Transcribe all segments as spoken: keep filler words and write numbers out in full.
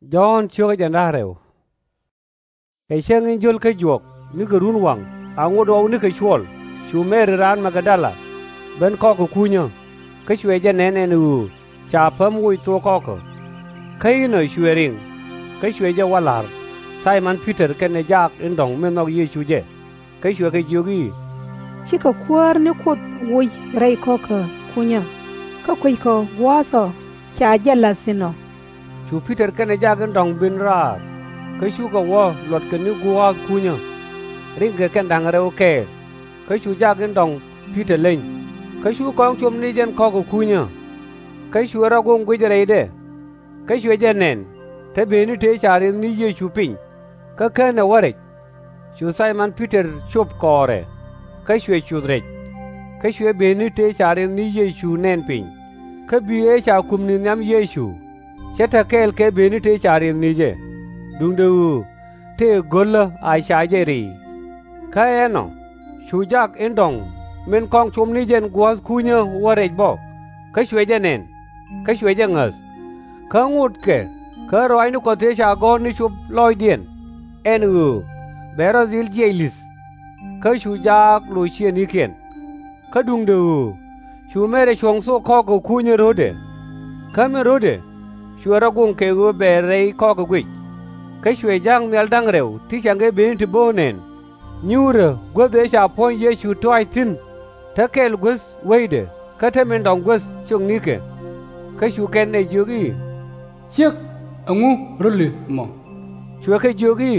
John chuo janda rew. Ke cheng in jol ke juok ni ke run wang ango do ni ke chwol chu mer ran Magadala ben ko ko kunyo ke chwe je nene nu cha pam wi to ko ko kai no chwering ke chwe je walar Simon Peter ke ne jak in dong men no ye chu je ke chwe ke jogi chi ko kwar ni ko wi rai ko ko kunya ka ko ko waso cha jala sino chu Peter ke ne jak in dong bin ra ke chu ko wo lot ke ni guas kunyo ring ke ken dang re ke ke chu jak in dong Peter len ke chu ko chum ni jen ko ko kunyo ke chu ra gong gwe je de ke chu je nen te be ni te cha ring ni ye chu pin ka ke na ware chu Simon Peter chup kore ke chu chu re ke chu be ni te cha ring ni ye chu nen pin ke bi e cha kum ni nyam ye chu cheta kel ke be ni te cha ring ni je dung de te golla ai cha je ri ka eno chu jak in dong men kong chum ni jen guas kunyo ware bo ke chu je nen ke chu je ngas ka ngut ke ka roi nu ko te cha go ni chup loi dien en u berazil jelis ka chu jak lu chien ni ken ka dung de chu mere chong so ko ko kunyo rode ka me rode chu ra gung ke go be rei ko ko gwi ka chu jang nel dang rew ti chang ge bin ti bonen nyure go be cha pon ye chu toi tin ta kel gus weide ka te men dong gus chung ni ke ka chu ken ne jogi chiếc angu ruli mo chu ke jogi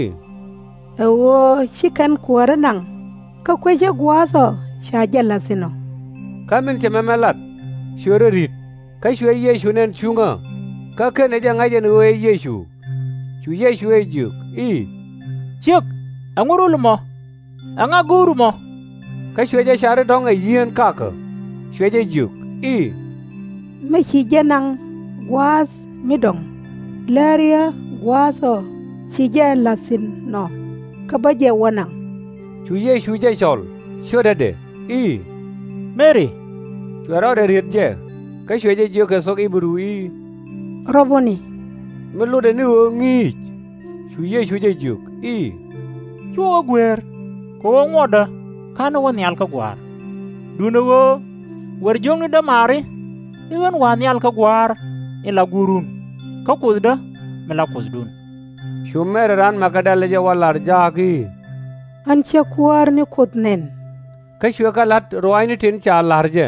ewo chikan kwara nang ka ko je waso cha jala sino ka men che memelat chu rit ka chu ye chu nen chunga ka ke ne jang aje no ye chu chu ye chu e juk i chiếc angu ruli mo anga guru mo ka chu je share dong e yen ka ka chu je juk i me chi janang was midong laria waso chi jala sin no ka ba je wanang chu ye chu je chol chu de de i Mary chu ra de rit je ka chu je juk ka sok i buru i Rovoni me lo de ni o ngi chu ye chu je juk i chuo gwer ko ngoda kana won yal ka gwar duno wo wer jong ni da mari iwan wan yal ka gwar ila gurun ka kuzda mela kuzdun chu mer ran Magadala je walar jagi an che kwar ni kutnen ka chu ka lat roi ni tin cha lar je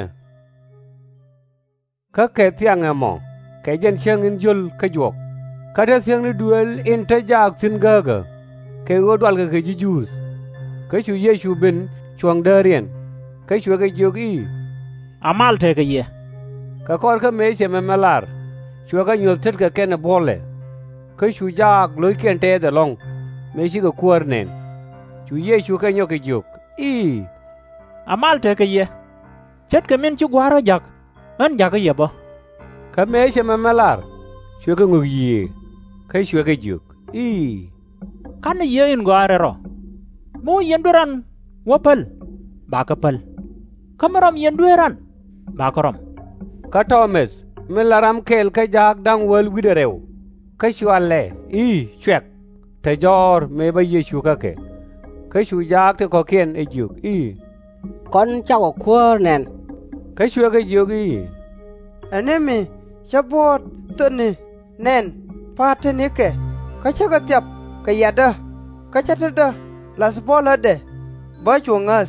ka ke tiang mo ke jen cheng in jul ka jok ka de siang ni duel in ta jak sin gaga ke go dwal ke ji jus ka chu ye chu bin chuang darien ka chu ke jogi amal te ke ye ka kor ka me che me malar chu ka nyol tet ka ken bole ka chu jak loi ken te de long me shi ka kuar nen chu ye chu ka nyo ke jok i amal te ke ye chet ke min chu gwaro jak an jak ye bo ka me che me malar chu ka ngu yi ka chu ka jok i kan ye in gware ro mo yenduran wapal ba ka pal kamaram yenduran ba ka rom ka Thomas me laram kel ka jak dang wel widerew ka chu alle i chwek te jor me ba ye chu ka ke ka chu jak te ko ken e juk i con cháu khua nền ka chu ka jogi enemy chabot tani nen patene ke ka chaga tiap ka yada ka chatada las bola de ba chungas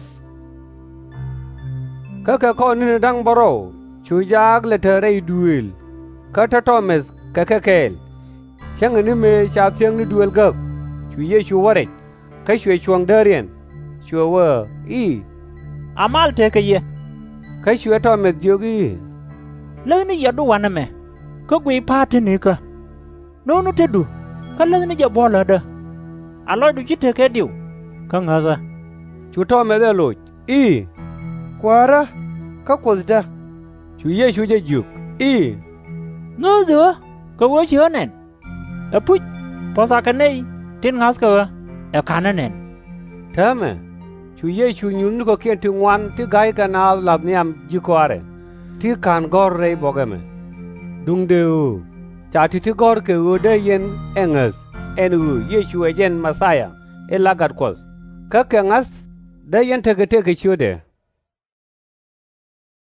ka ka ko ni dang boro chu jak le tere duel ka ta Thomas ka ka kel chang ni me cha thiang ni duel gak chu ye chu ware ka chu chuang darien chu wa i amal te ke ye ka chu Thomas jogi le ni yadu wana me ko gwi pati ni ka no no te du ka le ni ja bola de alo du chite ke diu ka ngaza chu Thomas de lo i kwara ka kuzda chu ye chu je juk i no zo ko wo chi nen a pu posa ka nei tin ngas ka e kana nen tame chu ye chu nyun ko ken tu wan ti gai ka na lab niam ji kware ti kan gor re bogame dung de cha ti ti gor ke u de yen engas en u Yesu ejen Masaya elagat kos ka ke ngas de yen te ke te ke chude